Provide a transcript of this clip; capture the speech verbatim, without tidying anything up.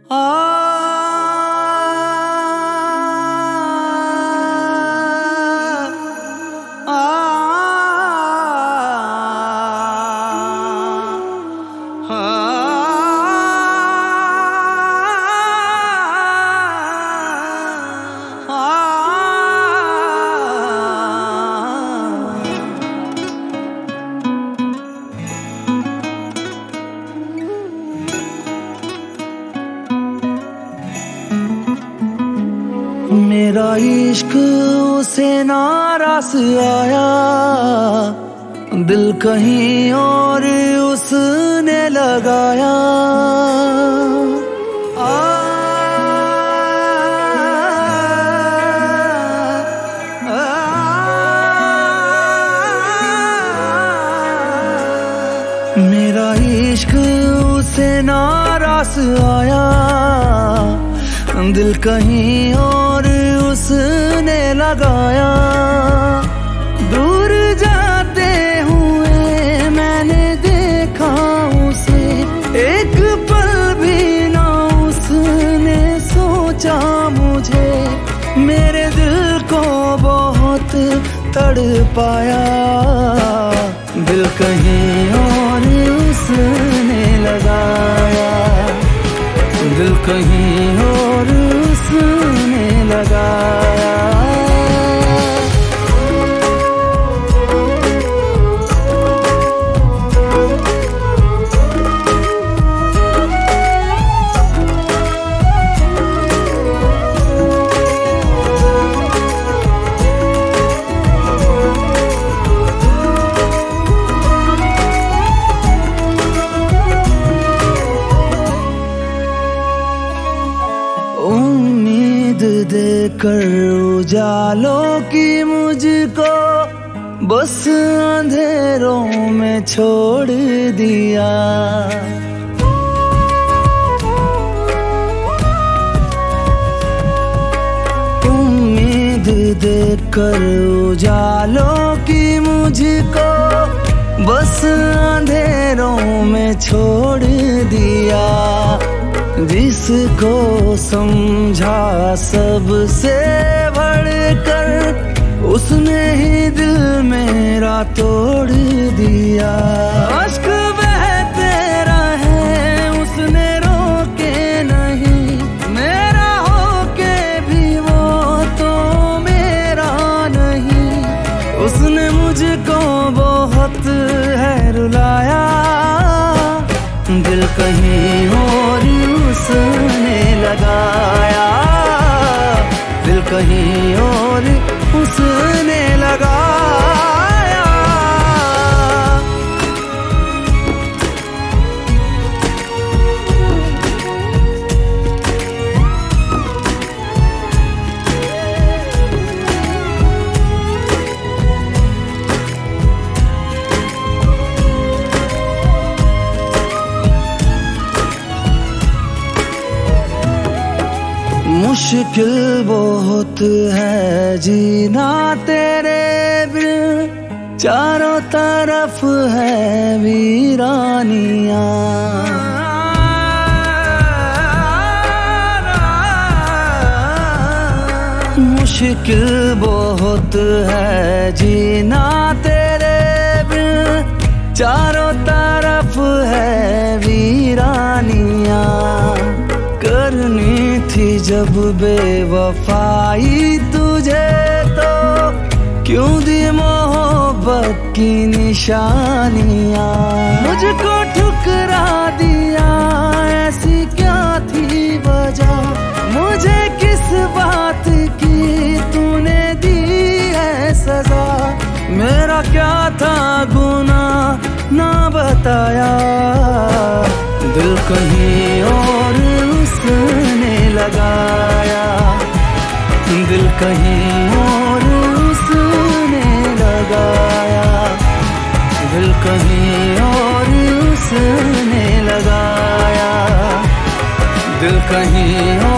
मेरा इश्क उसे नारास आया, दिल कहीं और उसने लगाया। आ, आ, आ, मेरा इश्क उसे नारास आया, दिल कहीं और उसने लगाया। दूर जाते हुए मैंने देखा उसे, एक पल भी ना उसने सोचा मुझे। मेरे दिल को बहुत तड़पाया, दिल कहीं और उसने लगाया, दिल कहीं और उसने लगाया। उम्मीद देकर उजालों की मुझको बस अंधेरों में छोड़ दिया। उम्मीद देकर उजालों की मुझको बस अंधेरों में छोड़ दिया। जिसको समझा सबसे बढ़कर, उसने ही दिल मेरा तोड़ दिया। अश्क बहते रहे उसने रोके नहीं, मेरा होके भी वो तो मेरा नहीं। उसने मुझको बहुत है रुलाया, दिल कहीं और उसने लगाया, दिल कहीं और उसने लगाया। मुश्किल बहुत है जीना तेरे बिन, चारों तरफ है वीरानियां। मुश्किल बहुत है जीना तेरे बिन, चारों तरफ है वीरानियां। करनी थी जब बेवफाई तुझे तो क्यों दी मोहब्बत की निशानियां। मुझको ठुकरा दिया ऐसी क्या थी वजह, मुझे किस बात की तूने दी है सजा। मेरा क्या था गुनाह ना बताया, दिल कहीं और उसने लगाया, दिल कहीं और उसने लगाया, दिल कहीं और उसने लगाया, दिल कहीं